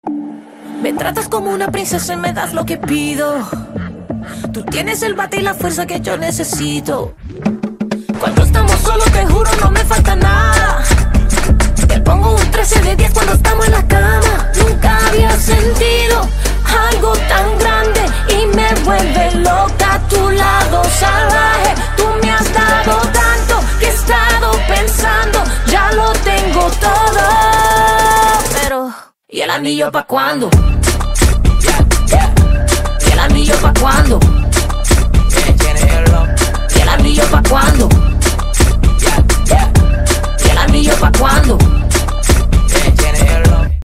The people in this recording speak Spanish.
Me tratas como una princesa y me das lo que pido. Tú tienes el bate y la fuerza que yo necesito. Cuando estamos solos te juro no me falta nada. Te pongo un 13 de 10 cuando estamos en la cama. Nunca había sentido algo tan grande y me vuelve loca a tu lado salvaje. Tú me has dado tanto que he estado pensando, ya lo tengo todo. Pero, ¿y el anillo pa' cuándo?